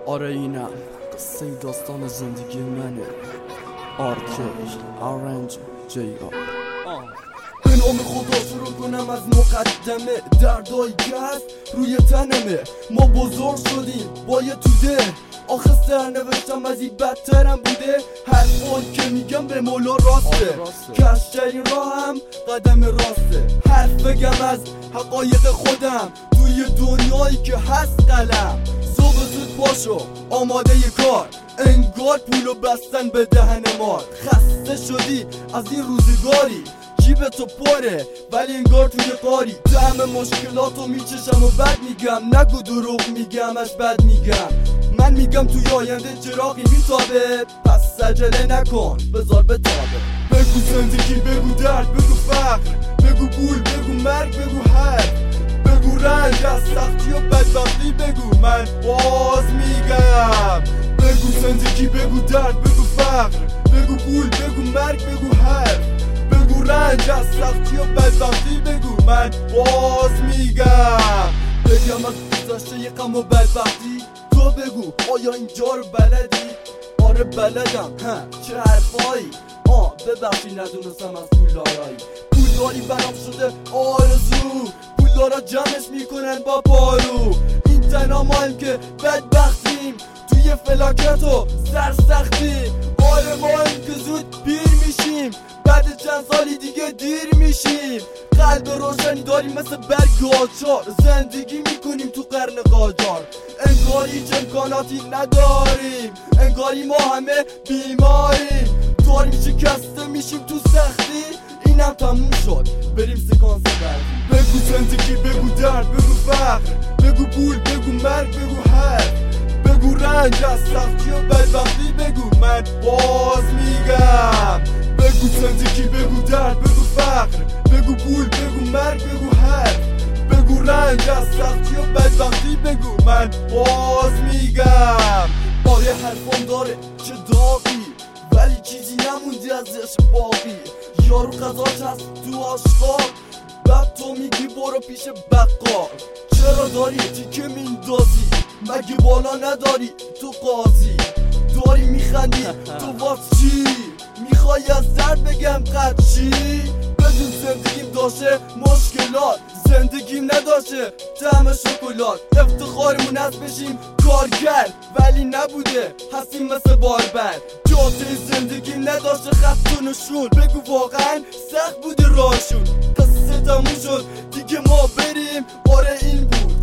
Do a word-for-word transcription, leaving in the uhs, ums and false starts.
آره اینم قصه داستان زندگی منه. آرکی آرنج جی آر. به نام خدا شروع کنم از مقدمه. دردایی که هست روی تنمه. ما بزرگ شدیم با یه توده، آخه سرنوشتم از این بدترم بوده. هر آن که میگم به مولا راسته، کشترین راه هم قدم راسته. حرف بگم از حقایق خودم توی دنیایی که هست قلم. صبح زود پاشو آماده ی کار، انگار پولو بستن به دهن مار. خسته شدی از این روزگاری، جیب تو پره ولی انگار توی قاری. طعم مشکلاتو میچشم و بد میگم، نگو دروغ میگمش بد میگم. من میگم توی آینده چراغی میتابه، پس عجله نکن بذار بتابه. بگو زندگی، بگو درد، بگو فقر، بگو پول، بگو مرگ، بگو حرف، بگو رنج از سختی و بدبختی، بگو من باز میگم. بگو زندگی، بگو درد، بگو فقر، بگو پول، بگو مرگ، بگو حرف، بگو رنج از سختی و بدبختی، بگو من باز میگم. بگم از گذشته ی غم و بدبختی، تو بگو آیا اینجا رو بلدی؟ آره بلدم. ها چه حرفایی؟ آه ببخشی ندونستم از پولدارایی. پولداری برام شده آرزو، پولدارا جمعش میکنن با پارو. این تنها مایم که بدبختیم توی فلاکت و سرسختیم. آره مایم که زود پیر میشیم، بعد چند سالی دیگه دیر میشیم. قلب روشنی داریم مثل برگ آچار، زندگی میکنیم تو قرن قاجار. انگاری هیچ امکاناتی نداریم، انگاری ما همه بیماریم. داریم شکسته میشیم تو سختی، اینم تموم شد بریم سکانس بعدی. بگو زندگی، بگو درد، بگو فقر، بگو پول، بگو مرگ، بگو حرف، بگو رنج از سختی و بدبختی، بگو من باز میگم. بگو زندگی، بگو درد، بگو فقر، بگو پول، بگو مرگ، بگو حرف، بگو رنج از سختی و بدبختی، بگو من باز میگم. آره حرفم داره چه داغی، ولی چیزی نمونده ازش باقی. یارو قضاش هست تو آشغال، بعد تو میگی برو پیش بقال. چرا داری تیکه میندازی؟ مگه بالا نداری تو قاضی؟ داری میخندی تو واسه چی؟ میخوای از درد بگم قد چی؟ بدون زندگیم داشته مشکلات، زندگیم نداشته طعم شکلات. افتخارمون از بشیم کارگر، ولی نبوده هستیم مثل باربر. جاده زندگیم نداشته خط و نشون، بگو واقعا سخت بوده راهشون. قصه تموم شد دیگه ما بریم، آره این بود